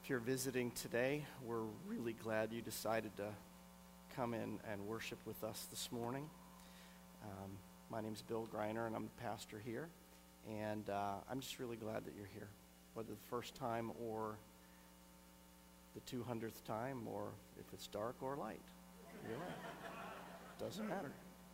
If you're visiting today, we're really glad you decided to come in and worship with us this morning. My name's Bill Greiner, and I'm the pastor here. And I'm just really glad that you're here, whether the first time or the 200th time, or if it's dark or light. You're right. Doesn't matter.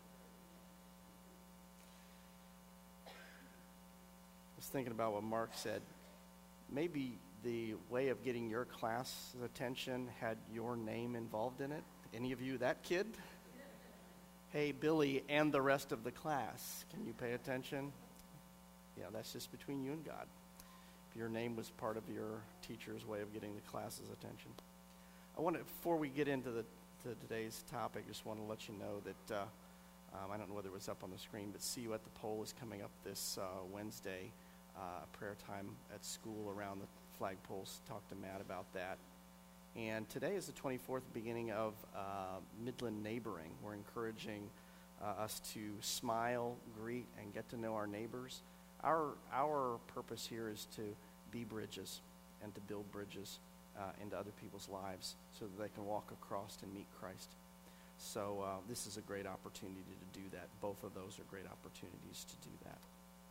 I was thinking about what Mark said. Maybe the way of getting your class attention had your name involved in it. Any of you that kid? Hey, Billy and the rest of the class, can you pay attention? Yeah, that's just between you and God. If your name was part of your teacher's way of getting the class's attention. Before we get into today's topic, I just want to let you know that, I don't know whether it was up on the screen, but See You at the Pole is coming up this Wednesday. Prayer time at school around the flagpoles. Talk to Matt about that. And today is the 24th, beginning of Midland Neighboring. We're encouraging us to smile, greet, and get to know our neighbors. Our purpose here is to be bridges and to build bridges into other people's lives so that they can walk across and meet Christ. So this is a great opportunity to do that. Both of those are great opportunities to do that.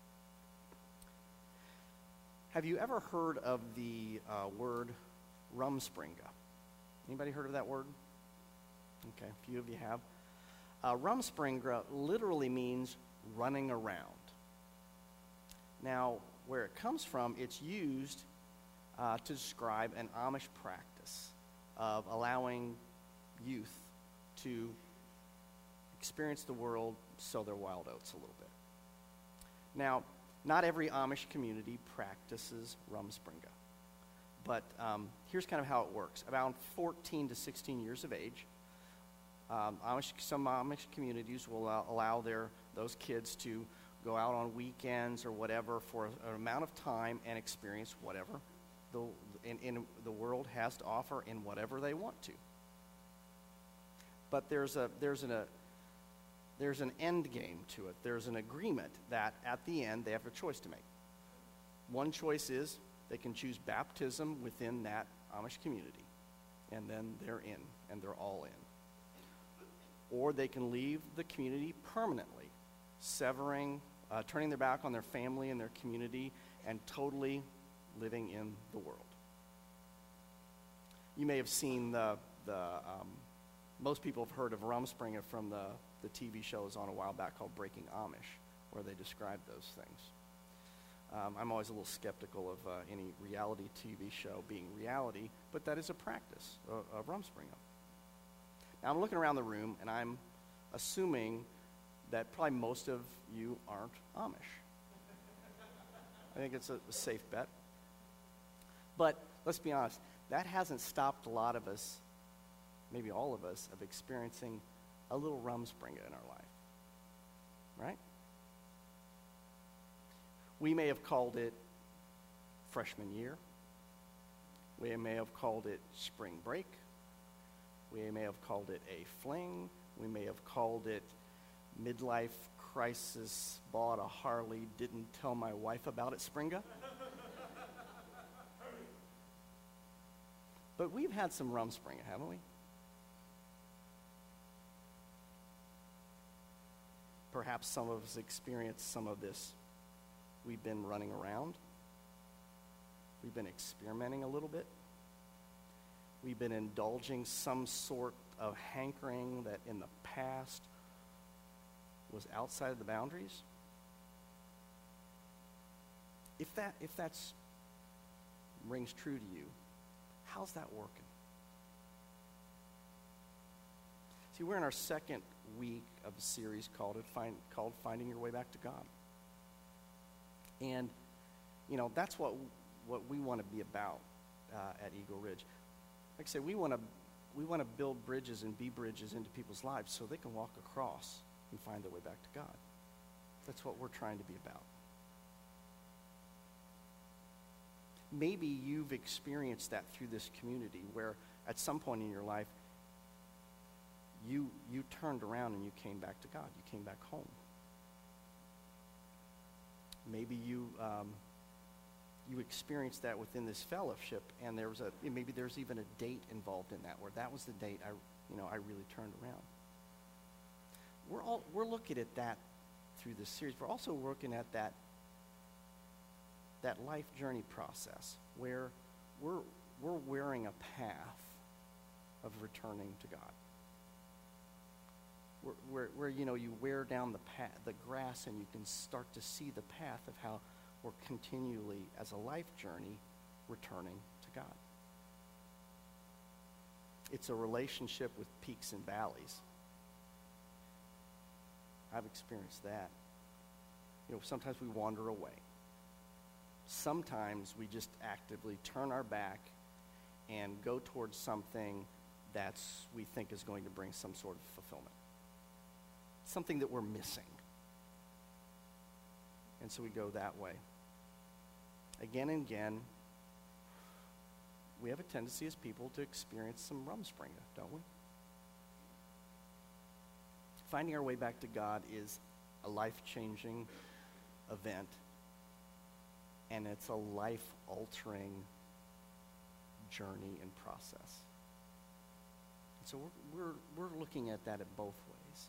Have you ever heard of the word Rumspringa? Anybody heard of that word? Okay, a few of you have. Rumspringa literally means running around. Now, where it comes from, it's used to describe an Amish practice of allowing youth to experience the world, sow their wild oats a little bit. Now, not every Amish community practices Rumspringa, but here's kind of how it works. Around 14 to 16 years of age, some Amish communities will allow those kids to go out on weekends or whatever for an amount of time and experience whatever the world has to offer in whatever they want to. But there's an end game to it. There's an agreement that at the end they have a choice to make. One choice is they can choose baptism within that Amish community, and then they're in, and they're all in. Or they can leave the community permanently, turning their back on their family and their community, and totally living in the world. You may have seen most people have heard of Rumspringa from the TV shows on a while back called Breaking Amish, where they describe those things. I'm always a little skeptical of any reality TV show being reality, but that is a practice of Rumspringa. Now, I'm looking around the room, and I'm assuming that probably most of you aren't Amish. I think it's a safe bet. But let's be honest, that hasn't stopped a lot of us, maybe all of us, of experiencing a little Rumspringa in our life, right? We may have called it freshman year. We may have called it spring break. We may have called it a fling. We may have called it midlife crisis, bought a Harley, didn't tell my wife about it, Springa. But we've had some Rumspringa, haven't we? Perhaps some of us experienced some of this. We've been running around. We've been experimenting a little bit. We've been indulging some sort of hankering that in the past was outside of the boundaries. If that's rings true to you, how's that working? See, we're in our second week of a series called Finding Your Way Back to God. And, that's what we want to be about at Eagle Ridge. Like I said, we want to build bridges and be bridges into people's lives so they can walk across and find their way back to God. That's what we're trying to be about. Maybe you've experienced that through this community where at some point in your life, you turned around and you came back to God. You came back home. Maybe you you experience that within this fellowship, and maybe there's even a date involved in that, where that was the date I really turned around. We're looking at that through this series. We're also looking at that life journey process where we're wearing a path of returning to God. Where you wear down the grass, and you can start to see the path of how we're continually, as a life journey, returning to God. It's a relationship with peaks and valleys. I've experienced that. Sometimes we wander away. Sometimes we just actively turn our back and go towards something we think is going to bring some sort of fulfillment. Something that we're missing. And so we go that way. Again and again, we have a tendency as people to experience some rumspringa, don't we? Finding our way back to God is a life-changing event, and it's a life-altering journey and process. So we're looking at that at both ways.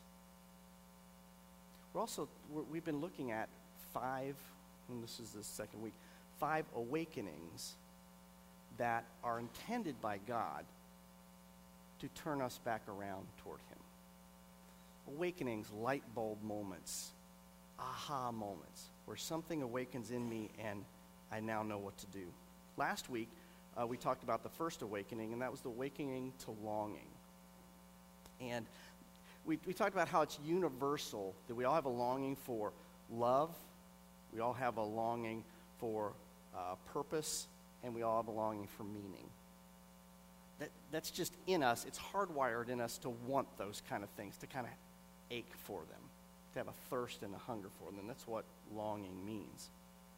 We've been looking at 5, and this is the second week, 5 awakenings that are intended by God to turn us back around toward Him. Awakenings, light bulb moments, aha moments, where something awakens in me and I now know what to do. Last week, we talked about the first awakening, and that was the awakening to longing. And we talked about how it's universal, that we all have a longing for love, we all have a longing for purpose, and we all have a longing for meaning. That's just in us. It's hardwired in us to want those kind of things, to kind of ache for them, to have a thirst and a hunger for them. That's what longing means.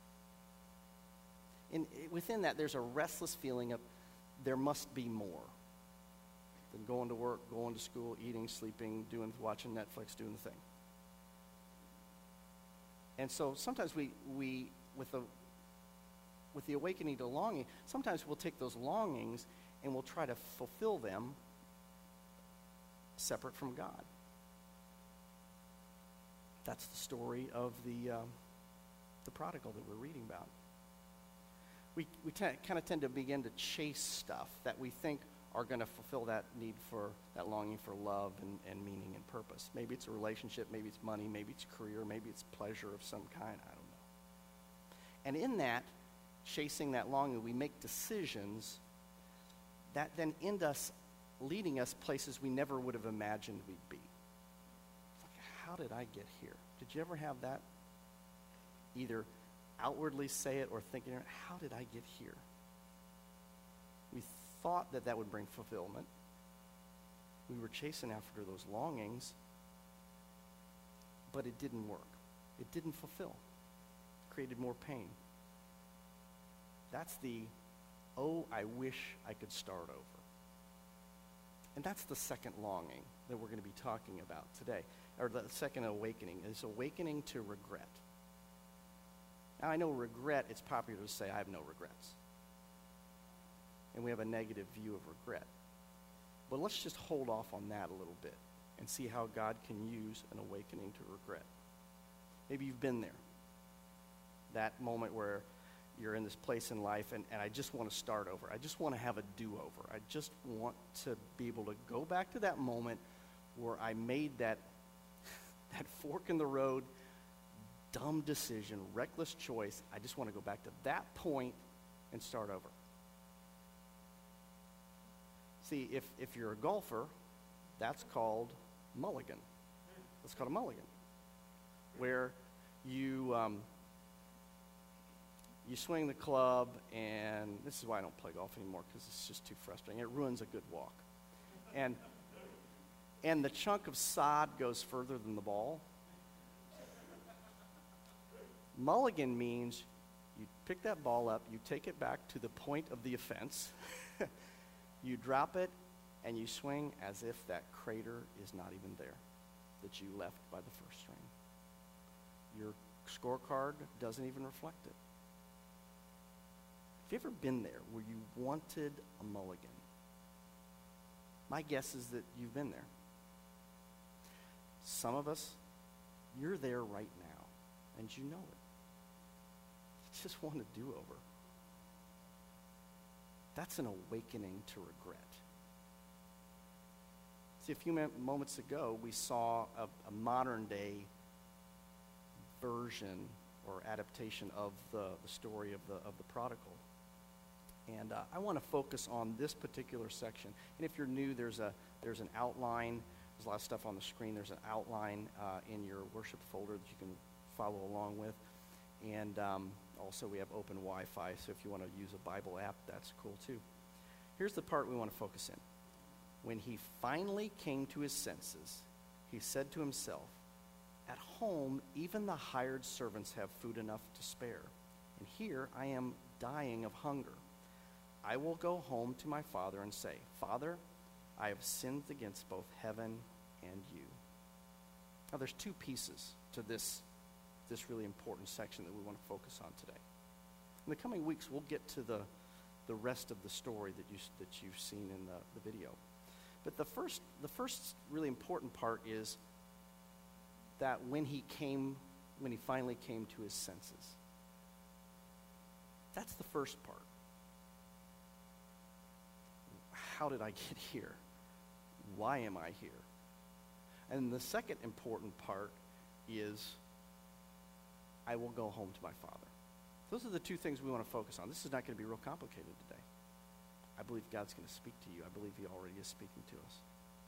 And within that, there's a restless feeling of there must be more than going to work, going to school, eating, sleeping, watching Netflix, doing the thing. And so sometimes we with the awakening to longing, sometimes we'll take those longings and we'll try to fulfill them separate from God. That's the story of the prodigal that we're reading about. We kind of tend to begin to chase stuff that we think are going to fulfill that need for that longing for love and meaning and purpose. Maybe it's a relationship, maybe it's money, maybe it's career, maybe it's pleasure of some kind, I don't know. And in that, chasing that longing, we make decisions that then end us leading us places we never would have imagined we'd be. It's like, how did I get here? Did you ever have that? Either outwardly say it or thinking, how did I get here? We thought that would bring fulfillment. We were chasing after those longings, but it didn't work. It didn't fulfill. It created more pain. That's I wish I could start over. And that's the second longing that we're going to be talking about today, or the second awakening, is awakening to regret. Now, I know regret, it's popular to say, I have no regrets. And we have a negative view of regret. But let's just hold off on that a little bit and see how God can use an awakening to regret. Maybe you've been there. That moment where you're in this place in life and I just want to start over. I just want to have a do-over. I just want to be able to go back to that moment where I made that fork in the road, dumb decision, reckless choice. I just want to go back to that point and start over. See, if you're a golfer, that's called mulligan. That's called a mulligan, where you swing the club, and this is why I don't play golf anymore, because it's just too frustrating. It ruins a good walk. And the chunk of sod goes further than the ball. Mulligan means you pick that ball up, you take it back to the point of the offense, you drop it, and you swing as if that crater is not even there that you left by the first string. Your scorecard doesn't even reflect it. Have you ever been there where you wanted a mulligan? My guess is that you've been there. Some of us, you're there right now, and you know it. You just want a do-over. That's an awakening to regret. See, a few moments ago, we saw a modern-day version or adaptation of the story of the prodigal. And I want to focus on this particular section. And if you're new, there's an outline. There's a lot of stuff on the screen. There's an outline in your worship folder that you can follow along with. And also, we have open Wi-Fi, so if you want to use a Bible app, that's cool too. Here's the part we want to focus in. When he finally came to his senses, he said to himself, "At home, even the hired servants have food enough to spare, and here I am dying of hunger. I will go home to my father and say, 'Father, I have sinned against both heaven and you.'" Now, there's two pieces to this really important section that we want to focus on today. In the coming weeks, we'll get to the rest of the story that you've seen in the video. But the first really important part is that when he finally came to his senses. That's the first part. How did I get here? Why am I here? And the second important part is, I will go home to my father. Those are the two things we want to focus on. This is not going to be real complicated today. I believe God's going to speak to you. I believe he already is speaking to us.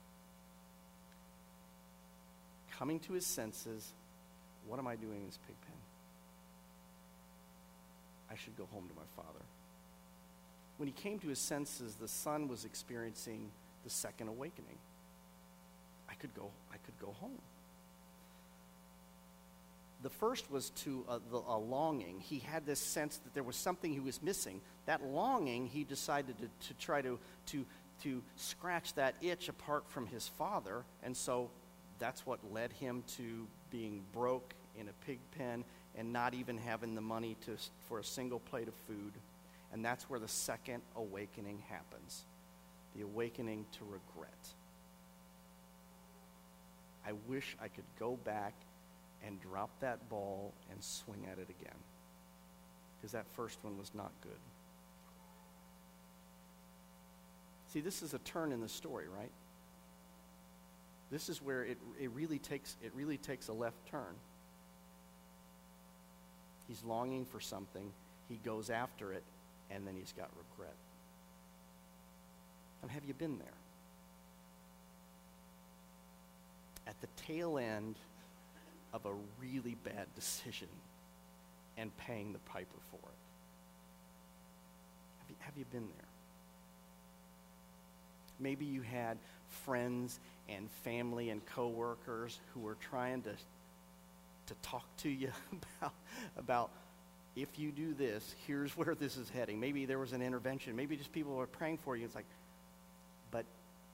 Coming to his senses, what am I doing in this pig pen? I should go home to my father. When he came to his senses, the son was experiencing the second awakening. I could go home. The first was to a longing. He had this sense that there was something he was missing. That longing, he decided to try to scratch that itch apart from his father, and so that's what led him to being broke in a pig pen and not even having the money for a single plate of food. And that's where the second awakening happens, the awakening to regret. I wish I could go back and drop that ball and swing at it again, because that first one was not good. See, this is a turn in the story, right? This is where it really takes a left turn. He's longing for something, he goes after it, and then he's got regret. And have you been there? At the tail end of a really bad decision and paying the piper for it. Have you been there? Maybe you had friends and family and coworkers who were trying to talk to you about if you do this, here's where this is heading. Maybe there was an intervention. Maybe just people were praying for you. It's like, but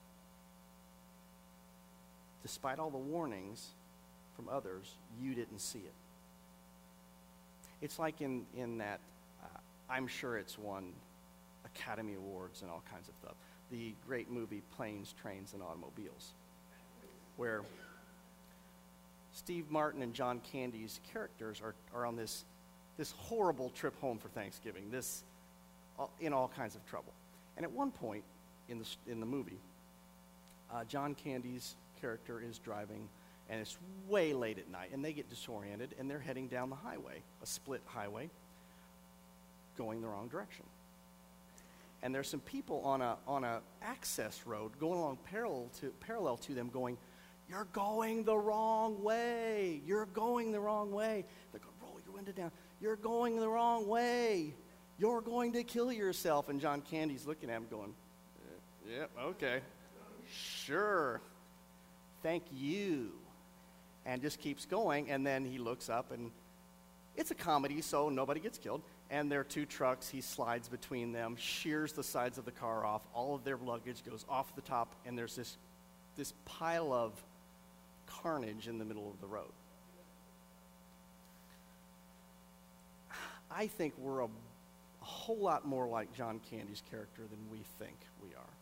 despite all the warnings from others, you didn't see it. It's like in that, I'm sure it's won Academy Awards and all kinds of stuff, the great movie Planes, Trains, and Automobiles, where Steve Martin and John Candy's characters are on this horrible trip home for Thanksgiving, in all kinds of trouble. And at one point in the movie, John Candy's character is driving, and it's way late at night, and they get disoriented, and they're heading down the highway, a split highway, going the wrong direction. And there's some people on a access road going along parallel to them going, "You're going the wrong way. You're going the wrong way." They're going, "Roll your window down. You're going the wrong way. You're going to kill yourself." And John Candy's looking at him going, "Yep, okay. Sure. Thank you." And just keeps going, and then he looks up, and it's a comedy, so nobody gets killed. And there are two trucks. He slides between them, shears the sides of the car off. All of their luggage goes off the top, and there's this pile of carnage in the middle of the road. I think we're a whole lot more like John Candy's character than we think we are.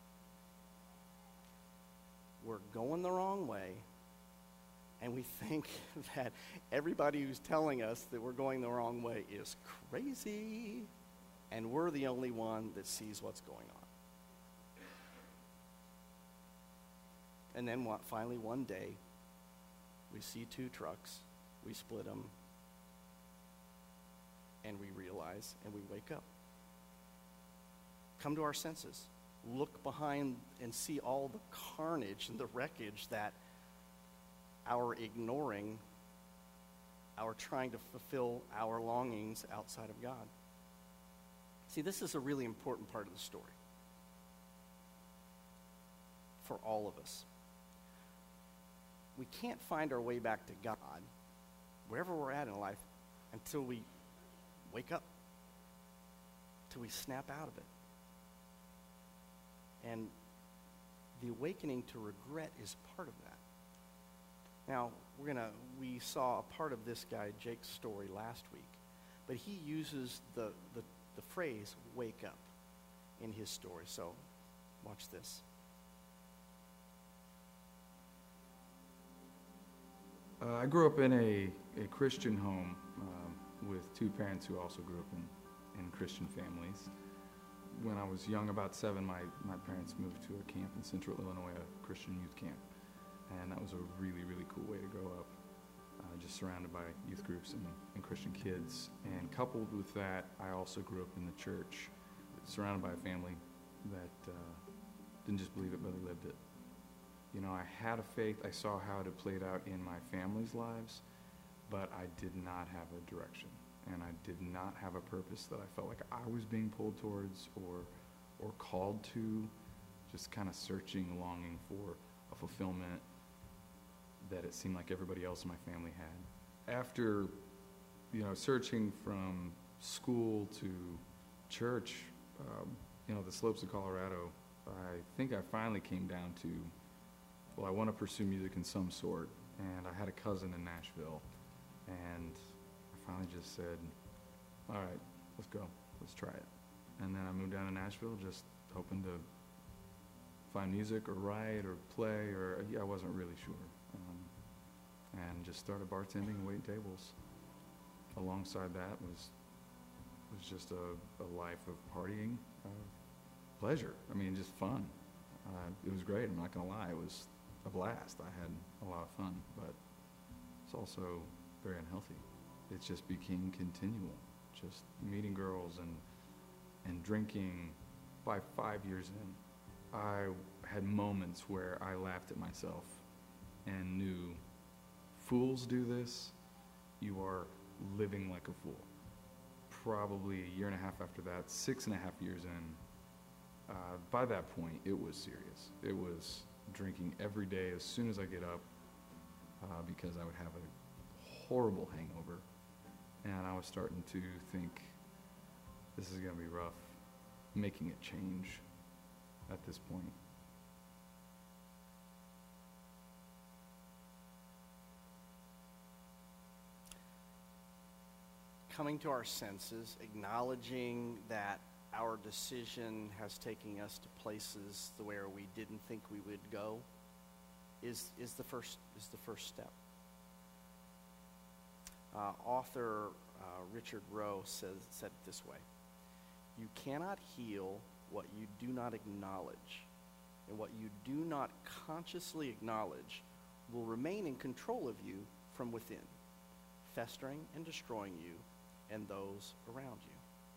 We're going the wrong way, and we think that everybody who's telling us that we're going the wrong way is crazy, and we're the only one that sees what's going on. And then finally one day, we see two trucks, we split them, and we realize, and we wake up. Come to our senses. Look behind and see all the carnage and the wreckage that our ignoring, our trying to fulfill our longings outside of God. See, this is a really important part of the story for all of us. We can't find our way back to God, wherever we're at in life, until we wake up, till we snap out of it. And the awakening to regret is part of that. Now, we saw a part of this guy, Jake's story, last week, but he uses the phrase, wake up, in his story. So, watch this. I grew up in a Christian home with two parents who also grew up in Christian families. When I was young, about 7, my parents moved to a camp in central Illinois, a Christian youth camp. And that was a really, really cool way to grow up, just surrounded by youth groups and Christian kids. And coupled with that, I also grew up in the church, surrounded by a family that didn't just believe it, but they lived it. You know, I had a faith. I saw how it played out in my family's lives, but I did not have a direction, and I did not have a purpose that I felt like I was being pulled towards or called to, just kind of searching, longing for a fulfillment that it seemed like everybody else in my family had. After, searching from school to church, the slopes of Colorado, I think I finally came down to, well, I want to pursue music in some sort. And I had a cousin in Nashville, and I finally just said, all right, let's go, let's try it. And then I moved down to Nashville just hoping to find music or write or play, or I wasn't really sure. And just started bartending and waiting tables. Alongside that was just a life of partying, pleasure. I mean, just fun. It was great, I'm not gonna lie, it was a blast. I had a lot of fun, but it's also very unhealthy. It just became continual, just meeting girls and drinking. By 5 years in, I had moments where I laughed at myself and knew, fools do this, you are living like a fool. Probably a year and a half after that, 6.5 years in, by that point, it was serious. It was drinking every day as soon as I get up, because I would have a horrible hangover, and I was starting to think, this is going to be rough, making it change at this point. Coming to our senses, acknowledging that our decision has taken us to places where we didn't think we would go is the first step. Author Richard Rowe said it this way: you cannot heal what you do not acknowledge, and what you do not consciously acknowledge will remain in control of you from within, festering and destroying you and those around you.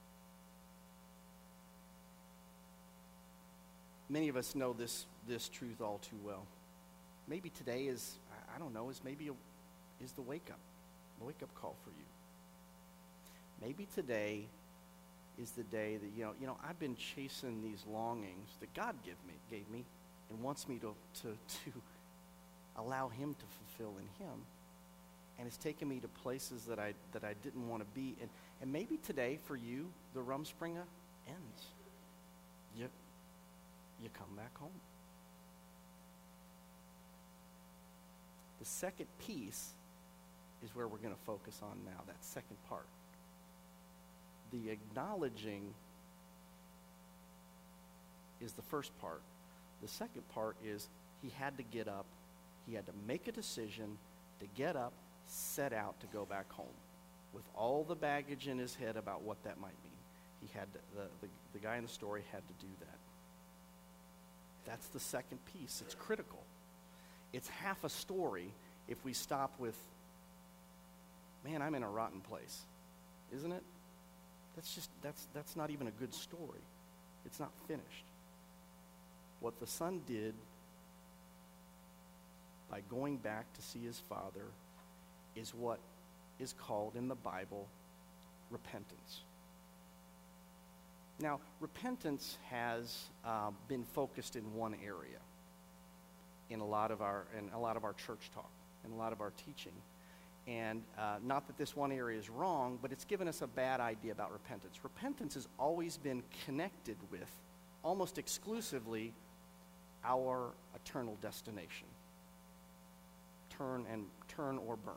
Many of us know this truth all too well. Maybe today is the wake up call for you. Maybe today is the day that I've been chasing these longings that God gave me and wants me to allow him to fulfill in him. And it's taken me to places that I didn't want to be. And maybe today for you, the Rumspringa ends. You come back home. The second piece is where we're going to focus on now, that second part. the acknowledging is the first part. The second part is he had to get up. He had to make a decision to get up, set out to go back home with all the baggage in his head about what that might mean. He had to, the guy in the story had to do that. That's the second piece. It's critical. It's half a story if we stop with, man, I'm in a rotten place. Isn't it? That's not even a good story. It's not finished. What the son did by going back to see his father is what is called in the Bible repentance. Now, repentance has been focused in one area in a lot of our church talk, in a lot of our teaching. And not that this one area is wrong, but it's given us a bad idea about repentance. Repentance has always been connected with, almost exclusively, our eternal destination. Turn or burn.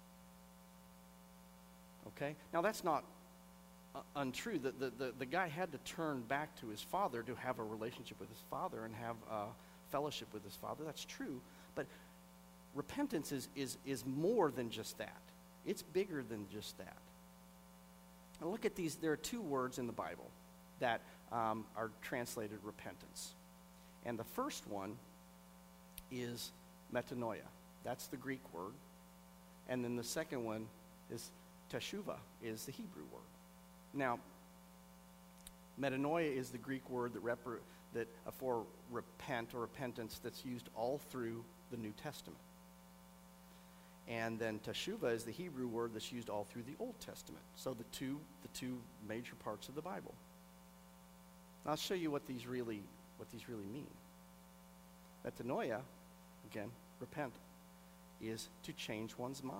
Okay? Now that's not untrue. The guy had to turn back to his father to have a relationship with his father and have fellowship with his father. That's true. But repentance is more than just that. It's bigger than just that. Now look at these. There are two words in the Bible that are translated repentance. And the first one is metanoia. That's the Greek word. And then the second one is teshuvah, is the Hebrew word. Now, metanoia is the Greek word for repent or repentance that's used all through the New Testament. And then teshuvah is the Hebrew word that's used all through the Old Testament. So the two major parts of the Bible. Now, I'll show you what these really mean. Metanoia, again, repent, is to change one's mind.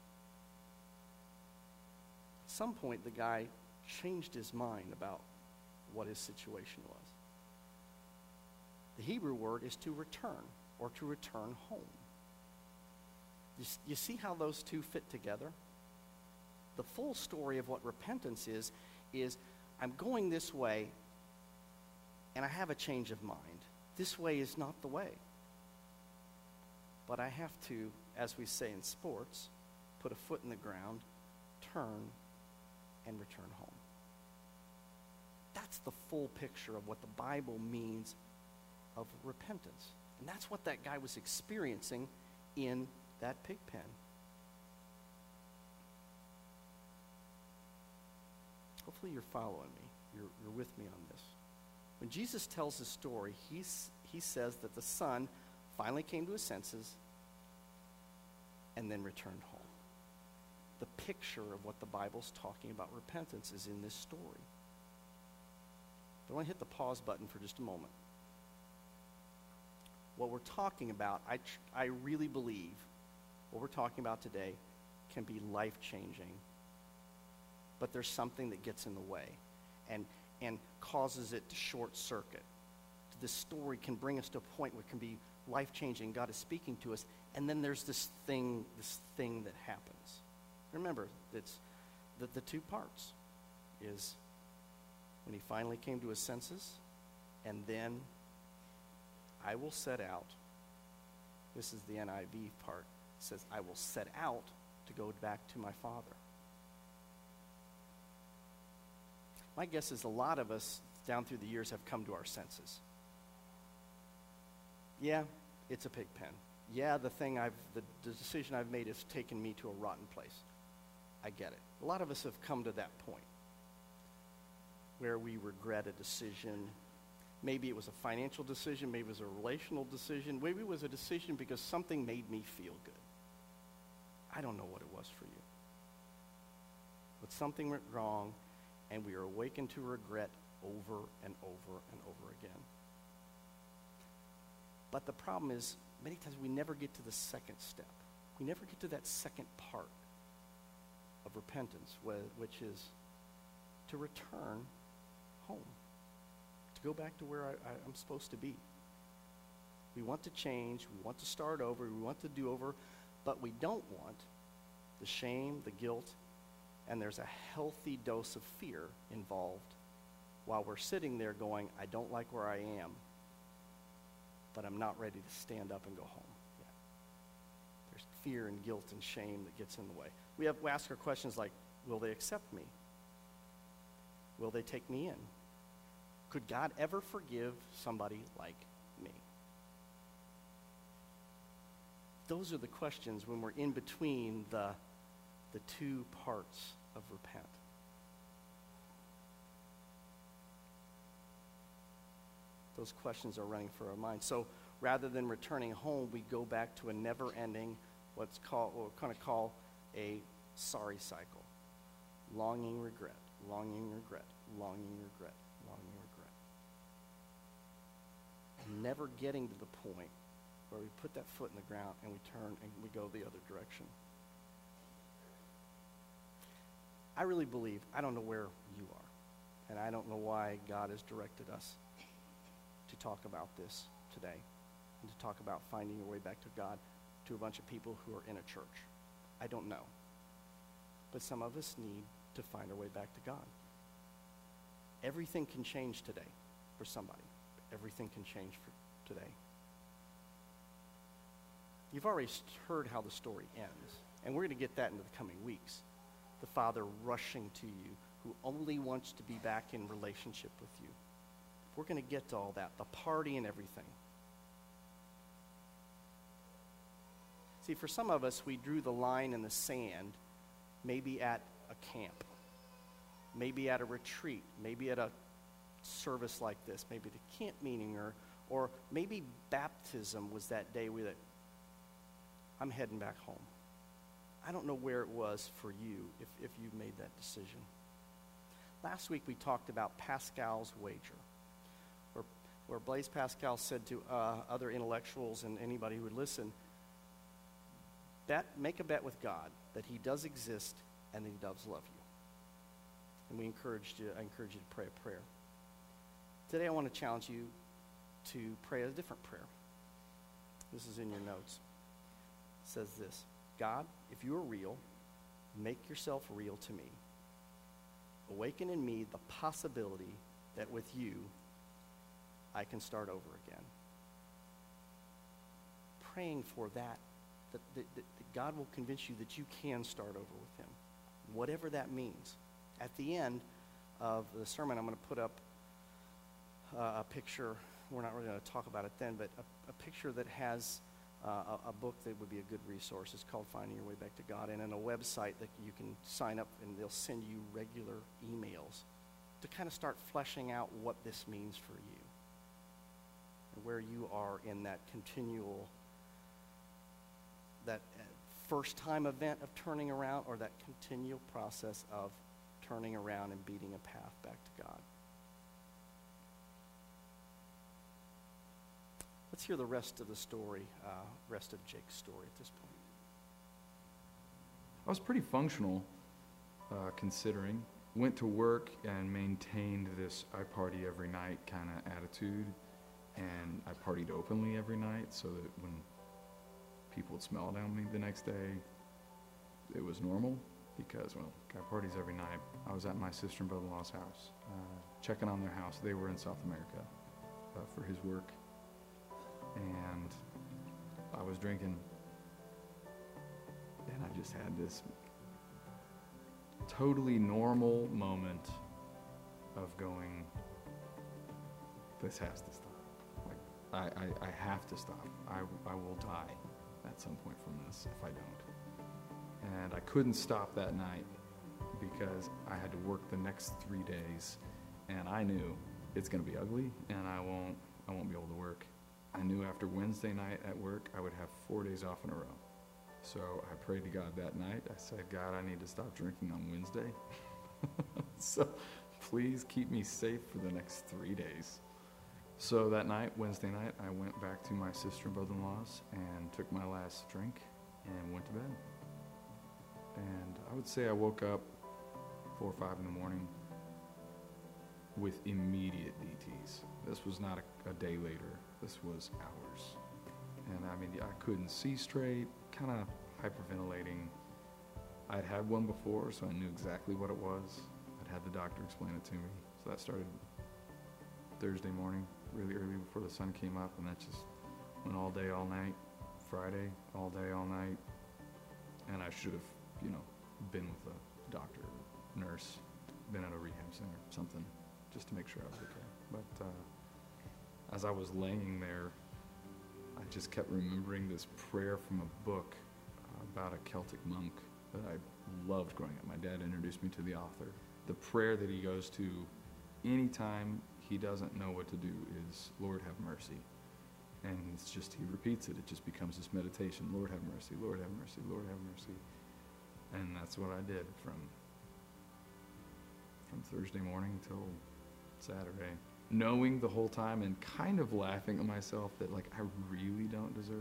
At some point, the guy changed his mind about what his situation was. The Hebrew word is to return, or to return home. You see how those two fit together? The full story of what repentance is I'm going this way, and I have a change of mind. This way is not the way. But I have to, as we say in sports, put a foot in the ground, turn, and return home. That's the full picture of what the Bible means of repentance. And that's what that guy was experiencing in that pig pen. Hopefully you're following me. You're with me on this. When Jesus tells his story, he says that the son finally came to his senses and then returned home. The picture of what the Bible's talking about repentance is in this story. But I want to hit the pause button for just a moment. What we're talking about, I really believe what we're talking about today can be life-changing, but there's something that gets in the way and causes it to short-circuit. This story can bring us to a point where it can be life-changing. God is speaking to us, and then there's this thing that happens. Remember, it's the two parts is when he finally came to his senses, and then I will set out. This is the NIV part. It says, I will set out to go back to my father. My guess is a lot of us down through the years have come to our senses. Yeah, it's a pig pen. Yeah, the decision I've made has taken me to a rotten place. I get it. A lot of us have come to that point where we regret a decision. Maybe it was a financial decision, maybe it was a relational decision, maybe it was a decision because something made me feel good. I don't know what it was for you. But something went wrong, and we are awakened to regret over and over and over again. But the problem is, many times we never get to the second step. We never get to that second part of repentance, which is to return home, to go back to where I'm supposed to be. We want to change, we want to start over, we want to do over, but we don't want the shame, the guilt, and there's a healthy dose of fear involved while we're sitting there going, I don't like where I am, but I'm not ready to stand up and go home yet. There's fear and guilt and shame that gets in the way. We ask our questions like, will they accept me? Will they take me in? Could God ever forgive somebody like me? Those are the questions when we're in between the two parts of repent. Those questions are running through our mind. So rather than returning home, we go back to a never-ending, what we're going to call a sorry cycle. Longing, regret, longing, regret, longing, regret, longing, regret. And never getting to the point where we put that foot in the ground and we turn and we go the other direction. I really believe, I don't know where you are, and I don't know why God has directed us to talk about this today and to talk about finding your way back to God to a bunch of people who are in a church. I don't know. But some of us need to find our way back to God. Everything can change today for somebody. Everything can change for today. You've already heard how the story ends, and we're going to get that into the coming weeks. The Father rushing to you, who only wants to be back in relationship with you. We're going to get to all that, the party and everything. See, for some of us, we drew the line in the sand, maybe at a camp, maybe at a retreat, maybe at a service like this, maybe the camp meeting, or maybe baptism was that day that I'm heading back home. I don't know where it was for you if you made that decision. Last week we talked about Pascal's wager, where Blaise Pascal said to other intellectuals and anybody who would listen, make a bet with God that he does exist and that he does love you. And I encourage you to pray a prayer. Today I want to challenge you to pray a different prayer. This is in your notes. It says this: God, if you are real, make yourself real to me. Awaken in me the possibility that with you, I can start over again. Praying for that God will convince you that you can start over with him, whatever that means. At the end of the sermon, I'm going to put up a picture. We're not really going to talk about it then, but a picture that has a book that would be a good resource. It's called Finding Your Way Back to God, and in a website that you can sign up and they'll send you regular emails to kind of start fleshing out what this means for you and where you are in that continual, that first-time event of turning around, or that continual process of turning around and beating a path back to God. Let's hear the rest of the story, rest of Jake's story at this point. I was pretty functional, considering. Went to work and maintained this I party every night kind of attitude, and I partied openly every night so that when people would smell it on me the next day, it was normal because, well, guy parties every night. I was at my sister and brother-in-law's house, checking on their house. They were in South America for his work, and I was drinking, and I just had this totally normal moment of going, this has to stop. Like, I have to stop. I will die at some point from this if I don't. And I couldn't stop that night because I had to work the next 3 days, and I knew it's going to be ugly, and I won't be able to work. I knew after Wednesday night at work, I would have 4 days off in a row. So I prayed to God that night. I said, God, I need to stop drinking on Wednesday. So please keep me safe for the next 3 days. So that night, Wednesday night, I went back to my sister and brother-in-law's and took my last drink and went to bed. And I would say I woke up 4 or 5 in the morning with immediate DTs. This was not a day later. This was hours. And I mean, I couldn't see straight, kind of hyperventilating. I'd had one before, so I knew exactly what it was. I'd had the doctor explain it to me. So that started Thursday morning, really early before the sun came up, and that just went all day, all night. Friday, all day, all night. And I should have, been with a doctor, nurse, been at a rehab center, something, just to make sure I was okay. But as I was laying there, I just kept remembering this prayer from a book about a Celtic monk that I loved growing up. My dad introduced me to the author. The prayer that he goes to anytime he doesn't know what to do is, Lord, have mercy. And it's just, he repeats it. It just becomes this meditation. Lord, have mercy, Lord, have mercy, Lord, have mercy. And that's what I did from Thursday morning till Saturday. Knowing the whole time and kind of laughing at myself that, like, I really don't deserve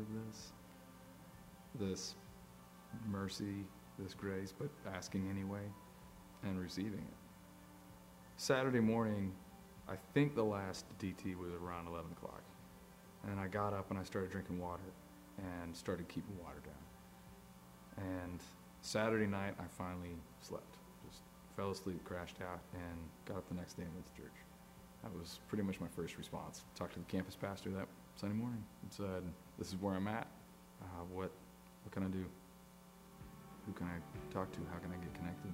this mercy, this grace, but asking anyway and receiving it. Saturday morning, I think the last DT was around 11 o'clock. And I got up and I started drinking water and started keeping water down. And Saturday night, I finally slept. Just fell asleep, crashed out, and got up the next day and went to church. That was pretty much my first response. Talked to the campus pastor that Sunday morning and said, this is where I'm at. What can I do? Who can I talk to? How can I get connected?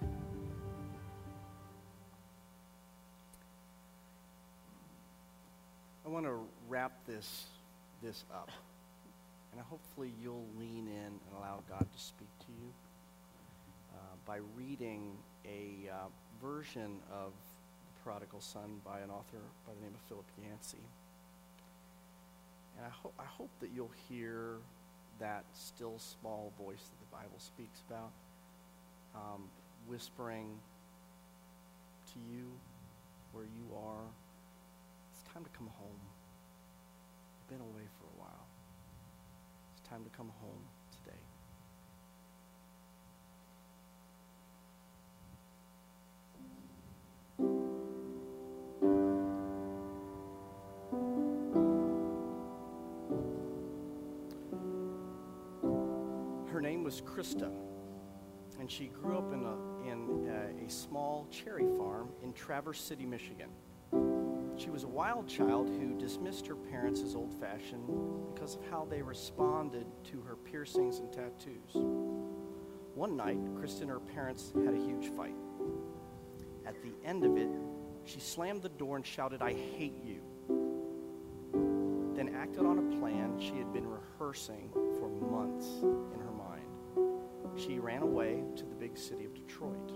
I want to wrap this up, and hopefully you'll lean in and allow God to speak to you by reading a version of The Prodigal Son by an author by the name of Philip Yancey. And I hope that you'll hear that still small voice that the Bible speaks about, whispering to you where you are. It's time to come home. You've been away for a while. It's time to come home today. Her name was Krista, and she grew up in a small cherry farm in Traverse City, Michigan. She was a wild child who dismissed her parents as old-fashioned because of how they responded to her piercings and tattoos. One night, Krista and her parents had a huge fight. At the end of it, she slammed the door and shouted, "I hate you," then acted on a plan she had been rehearsing for months in her mind. She ran away to the big city of Detroit.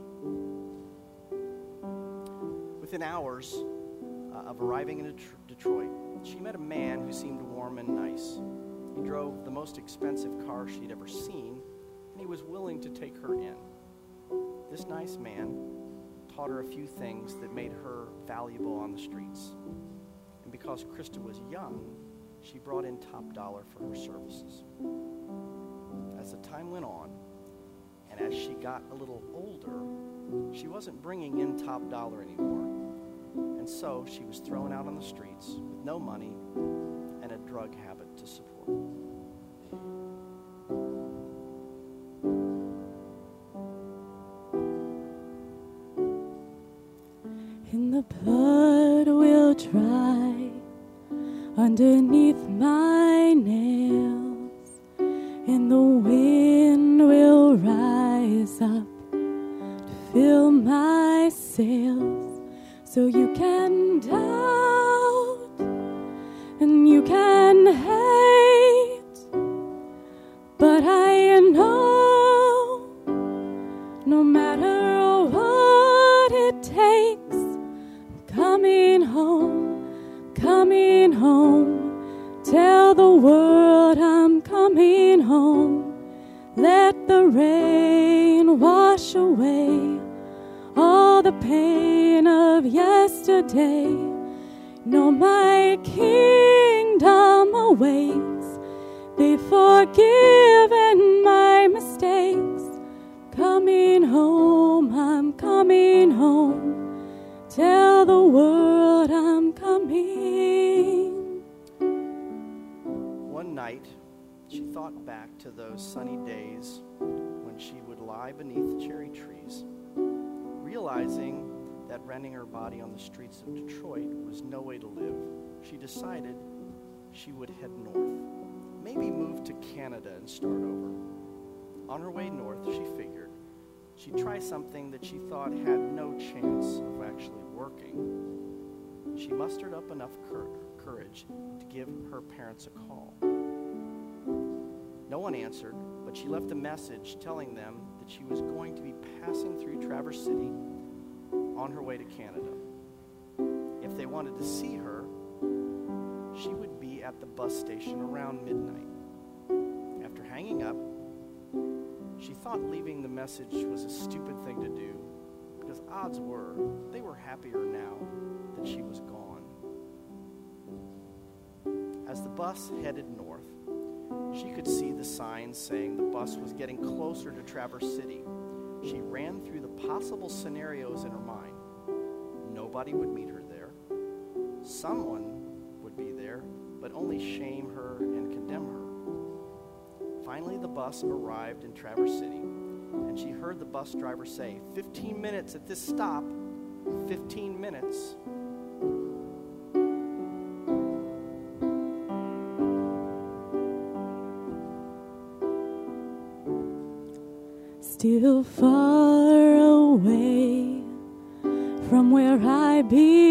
Within hours of arriving in Detroit, she met a man who seemed warm and nice. He drove the most expensive car she'd ever seen, and he was willing to take her in. This nice man taught her a few things that made her valuable on the streets. And because Krista was young, she brought in top dollar for her services. As the time went on, and as she got a little older, she wasn't bringing in top dollar anymore. And so she was thrown out on the streets with no money and a drug habit to support. And the blood will dry underneath my nails, and the wind will rise up to fill my sails. So you can doubt and you can hate, but I know no matter what it takes, I'm coming home, coming home. Tell the world I'm coming home. Let the rain wash away all the pain of yesterday. No, my kingdom awaits. Be forgiven my mistakes. Coming home, I'm coming home. Tell the world I'm coming. One night, She thought back to those sunny days when she would lie beneath cherry trees, realizing that renting her body on the streets of Detroit was no way to live. She decided she would head north, maybe move to Canada and start over. On her way north, she figured she'd try something that she thought had no chance of actually working. She mustered up enough courage to give her parents a call. No one answered, but she left a message telling them that she was going to be passing through Traverse City on her way to Canada. If they wanted to see her, she would be at the bus station around midnight. After hanging up, she thought leaving the message was a stupid thing to do, because odds were they were happier now that she was gone. As the bus headed north, she could see the signs saying the bus was getting closer to Traverse City. She ran through the possible scenarios in her mind. Nobody would meet her there. Someone would be there, but only shame her and condemn her. Finally, the bus arrived in Traverse City, and she heard the bus driver say, 15 minutes at this stop, 15 minutes. Still far away from where I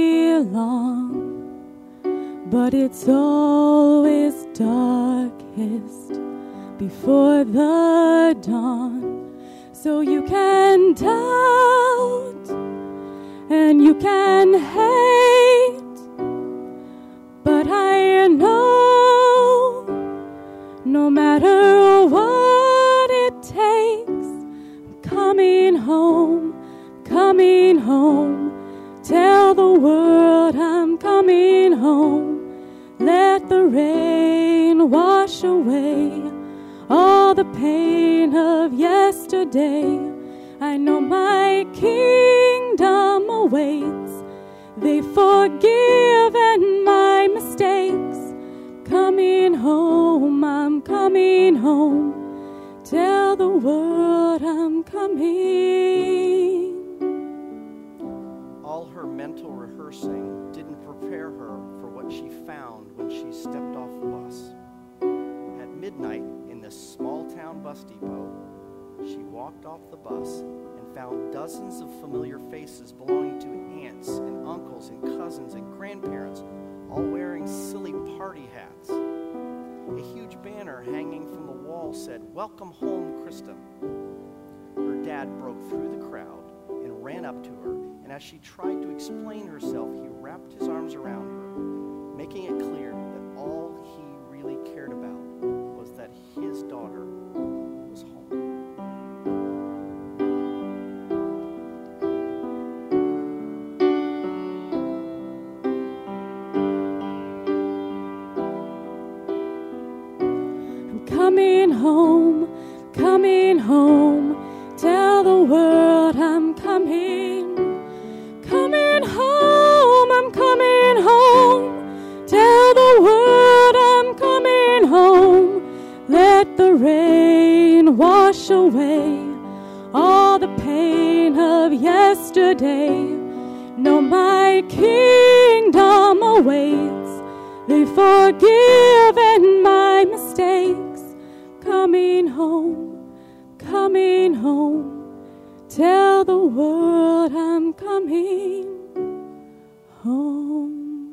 belong, but it's always darkest before the dawn. So you can doubt and you can hate, but I know no matter what it takes, coming home, tell the world I'm coming home. Let the rain wash away all the pain of yesterday. I know my kingdom awaits. They forgiven my mistakes. Coming home, I'm coming home. Tell the world I'm coming. All her mental rehearsing didn't prepare her for what she found when she stepped off the bus. At midnight, in this small-town bus depot, she walked off the bus and found dozens of familiar faces belonging to aunts and uncles and cousins and grandparents, all wearing silly party hats. A huge banner hanging from the wall said, "Welcome home, Krista." Her dad broke through the crowd and ran up to her, and as she tried to explain herself, he wrapped his arms around her, making it clear that all he really cared about was that his daughter was home. Coming home, tell the world I'm coming home, I'm coming home, tell the world I'm coming home. Let the rain wash away all the pain of yesterday. No, my kingdom awaits. They've forgiven my mistakes. Coming home, tell the world I'm coming home.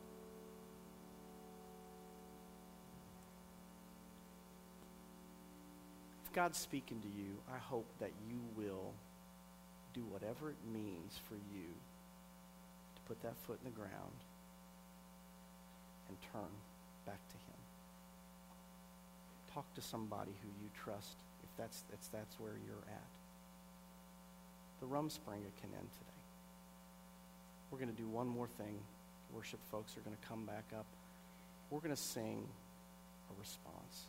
If God's speaking to you, I hope that you will do whatever it means for you to put that foot in the ground and turn back to Him. Talk to somebody who you trust if that's where you're at. The Rumspringa can end today. We're going to do one more thing. Worship folks are going to come back up. We're going to sing a response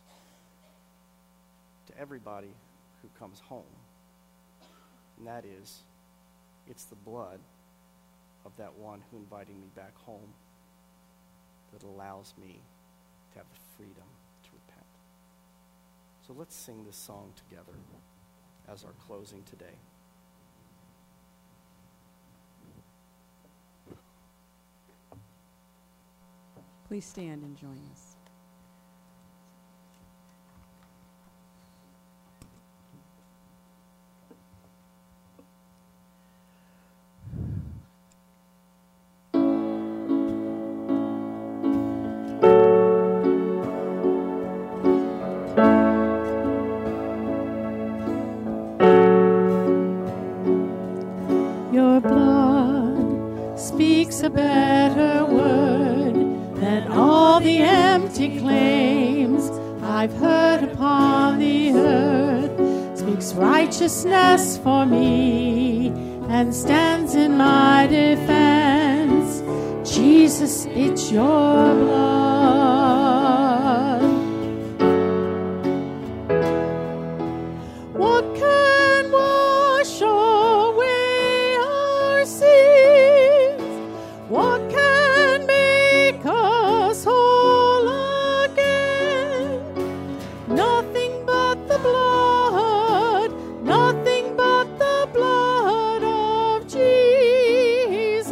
to everybody who comes home. And that is, it's the blood of that one who invited me back home that allows me to have the freedom to repent. So let's sing this song together as our closing today. Please stand and join us. Your blood speaks a better word than all the empty claims I've heard upon the earth. Speaks righteousness for me and stands in my defense. Jesus, it's your blood. What can wash away our sins? What can make us whole again? Nothing but the blood, nothing but the blood of Jesus.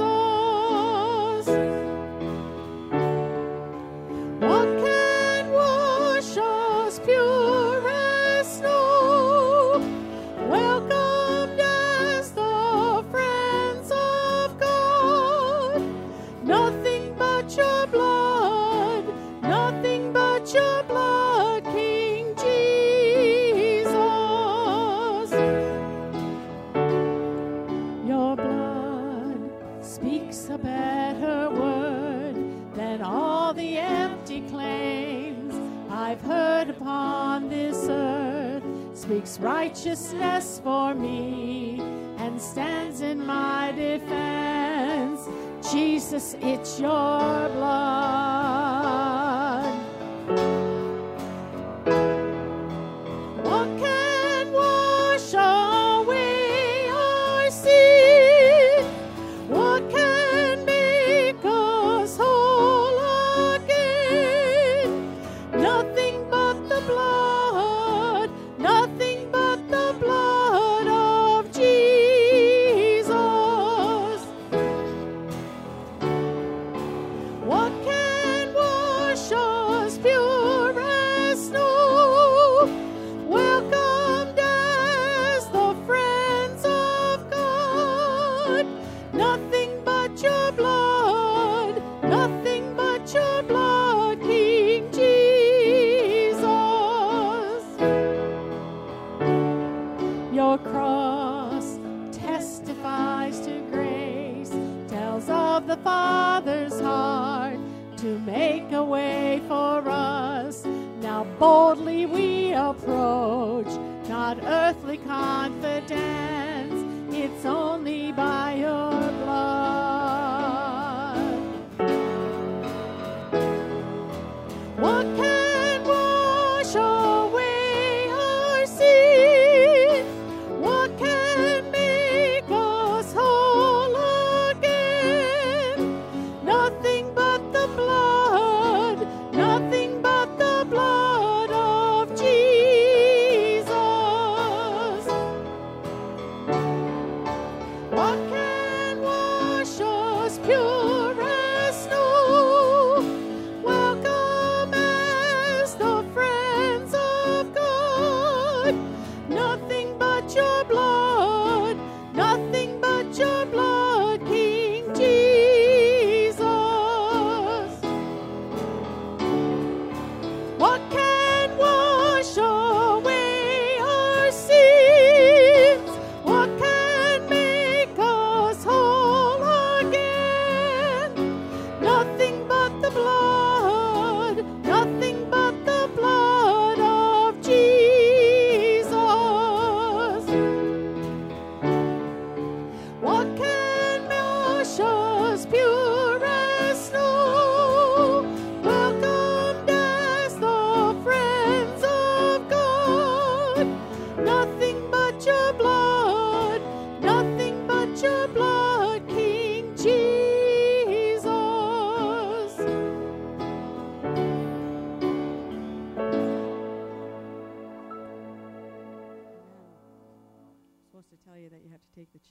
What can wash us pure as snow? Welcomed as the friends of God. Nothing but your blood, nothing but your blood, King Jesus. Your blood speaks a better word than all the empty claims I've heard upon this earth. Speaks righteousness for me and stands in my defense. Jesus, it's your blood. What can wash away our sin? What can make us whole again? Nothing but the blood, nothing but the blood of Jesus. What can wash us pure as snow? Welcomed as the friends of God. Nothing but your blood, nothing but your blood, King Jesus. Your cross testifies to grace, tells of the Father's heart to make a way for us. Now boldly we approach, not earthly confidence, it's only by your blood. What can wash away our sin? What can make us whole again? Nothing but the blood, nothing but the blood of Jesus.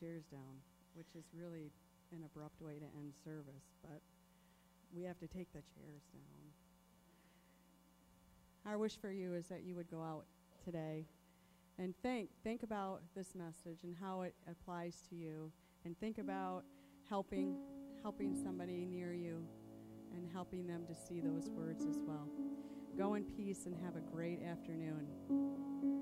chairs down, which is really an abrupt way to end service, but we have to take the chairs down. Our wish for you is that you would go out today and think about this message and how it applies to you, and think about helping somebody near you and helping them to see those words as well. Go in peace and have a great afternoon.